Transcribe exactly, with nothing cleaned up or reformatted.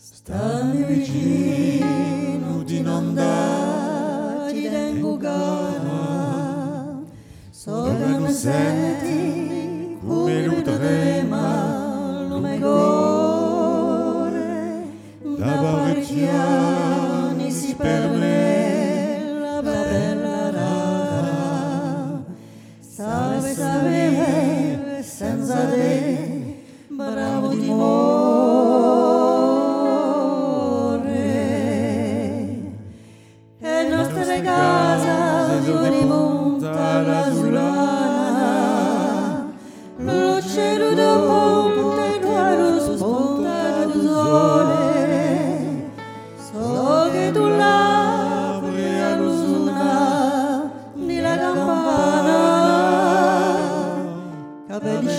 Stammi vicino di non darti tengo gara, so che non senti come lo trema lo mio cuore, da parecchi anni si per me la bella rara, sape sapere senza te bravo di casa di monta la sulana, lo cielo da ponte lo sponta del sole, so che tu lavori all'usuna di la campana, capelli